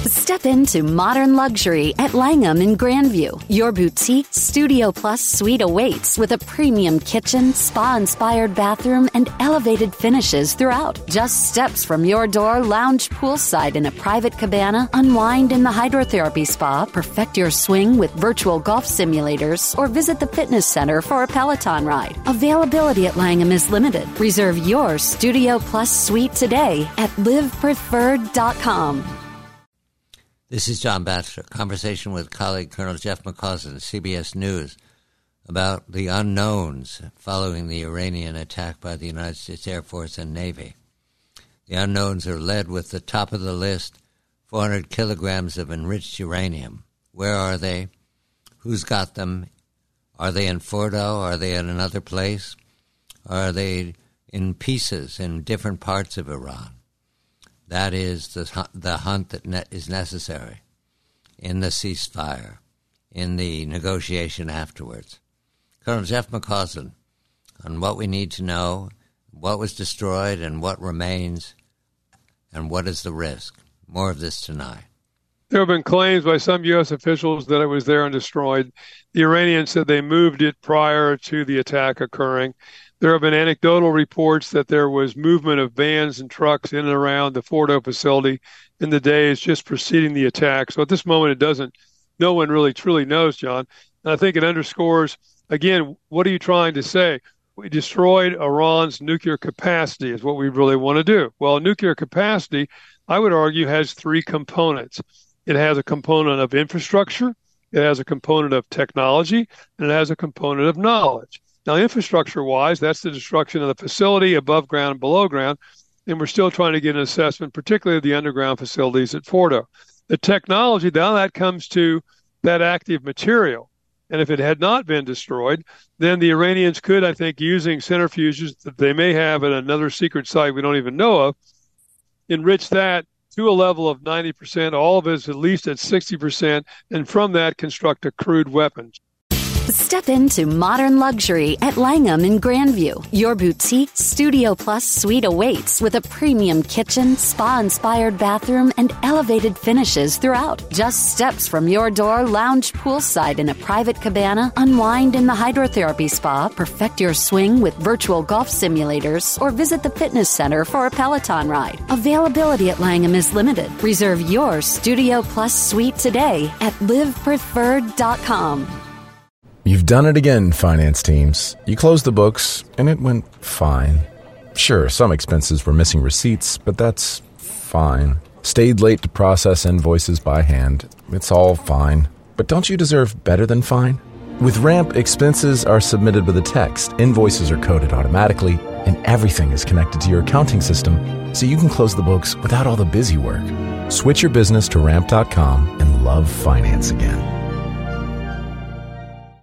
Step into modern luxury at Langham in Grandview. Your boutique Studio Plus suite awaits with a premium kitchen, spa-inspired bathroom, and elevated finishes throughout. Just steps from your door, lounge poolside in a private cabana, unwind in the hydrotherapy spa, perfect your swing with virtual golf simulators, or visit the fitness center for a Peloton ride. Availability at Langham is limited. Reserve your Studio Plus suite today at livepreferred.com. This is John Batchelor. Conversation with colleague Colonel Jeff McCausland, CBS News, about the unknowns following the Iranian attack by the United States Air Force and Navy. The unknowns are led with the top of the list, 400 kilograms of enriched uranium. Where are they? Who's got them? Are they in Fordo? Are they in another place? Are they in pieces in different parts of Iran? That is the hunt that is necessary in the ceasefire, in the negotiation afterwards. Colonel Jeff McCausland, on what we need to know, what was destroyed and what remains, and what is the risk. More of this tonight. There have been claims by some U.S. officials that it was there and destroyed. The Iranians said they moved it prior to the attack occurring. There have been anecdotal reports that there was movement of vans and trucks in and around the Fordo facility in the days just preceding the attack. So at this moment, no one really truly knows, John. And I think it underscores, again, what are you trying to say? We destroyed Iran's nuclear capacity is what we really want to do. Well, nuclear capacity, I would argue, has three components. It has a component of infrastructure, it has a component of technology, and it has a component of knowledge. Now, infrastructure-wise, that's the destruction of the facility above ground and below ground, and we're still trying to get an assessment, particularly of the underground facilities at Fordo. The technology, now that comes to that active material, and if it had not been destroyed, then the Iranians could, I think, using centrifuges that they may have at another secret site we don't even know of, enrich that to a level of 90%, all of it is at least at 60%, and from that construct a crude weapon. Step into modern luxury at Langham in Grandview. Your boutique Studio Plus suite awaits with a premium kitchen, spa-inspired bathroom, and elevated finishes throughout. Just steps from your door, lounge poolside in a private cabana, unwind in the hydrotherapy spa, perfect your swing with virtual golf simulators, or visit the fitness center for a Peloton ride. Availability at Langham is limited. Reserve your Studio Plus suite today at livepreferred.com. You've done it again, finance teams. You closed the books, and it went fine. Sure, some expenses were missing receipts, but that's fine. Stayed late to process invoices by hand. It's all fine. But don't you deserve better than fine? With Ramp, expenses are submitted with a text, invoices are coded automatically, and everything is connected to your accounting system, so you can close the books without all the busy work. Switch your business to Ramp.com and love finance again.